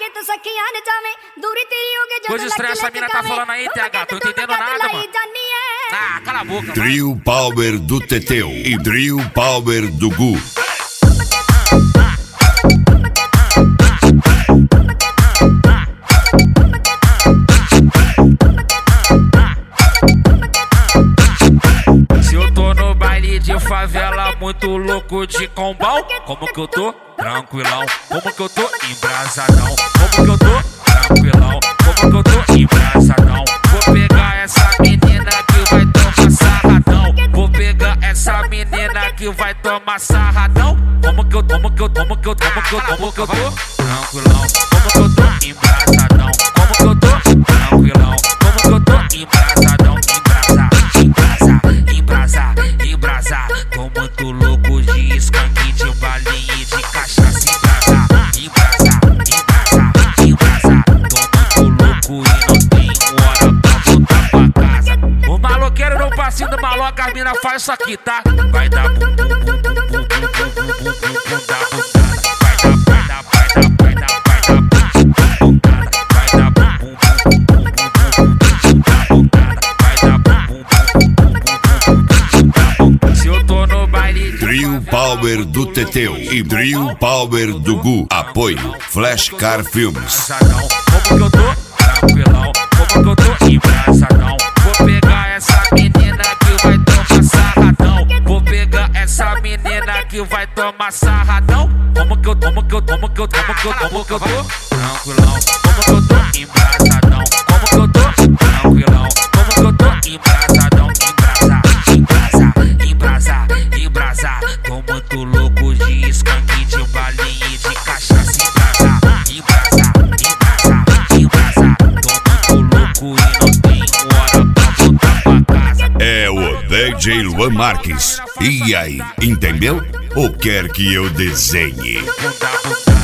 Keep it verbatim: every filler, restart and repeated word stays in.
Coisa estranha essa mina tá falando aí, T H, tô entendendo nada, mano. Ah, cala a boca, Drill Power do Teteu e Drill Power do Gu. Se eu tô no baile de favela, muito louco de combão, como que eu tô? Tranquilão. Como que eu tô? Embrasadão. Como que eu tô? Tranquilão. Como que eu tô? Embrasadão. Vou pegar essa menina que vai tomar sarradão. Vou pegar essa menina que vai tomar sarradão. Como que eu, como que eu, como que eu, como que eu, como que eu tô? Tranquilão. Como que eu tô? Embrasadão. Como que eu tô? Tranquilão. Como que eu tô? Embrasadão. Embrasa, embrasa, embrasa, embrasa. Tô muito louco de skunk, de balinha e de cachaça. Embrasa, embrasa, embrasa, embrasa. Tô muito louco e não tenho hora pra voltar pra casa. O maloqueiro no passinho do maloca, as mina faz isso aqui, tá? Vai dar bum, bum, bum, bum, bum, bum, bum, bum, bum, bum, da bundada. Vai dar, vai dar, vai dar, vai dar, vai dar bum, bundada. Vai dar bum, bum, bum, bum, bum, bum, bum, da bundada. Vai dar bum, bum, bum, bum, bum, bum, da bundada. Se eu tô no baile Drill Power do Teteu e Drill Power do Gu. Apoio Flashcar Filmes. Como que eu tô? Tranquilão. Como que eu tô? Embrasadão. Vou pegar essa menina que vai tomar sarradão. Vou pegar essa menina que vai tomar sarradão. Como que eu, como que eu, como que eu, como que eu, como que eu tô? Tranquilão. Como que eu tô? Embrasadão. Como que eu tô? Tranquilão. Como que eu tô? Embrasadão. Embrasa, embrasa, embrasa, embrasa. Tô muito louco de skunk, de balinha e de cachaça. Embrasa, embrasa, embrasa, embrasa. Tô muito louco e não tenho hora pra voltar pra casa. É o D J Luan Marques. E aí, entendeu? Ou quer que eu desenhe? Bunda, bunda.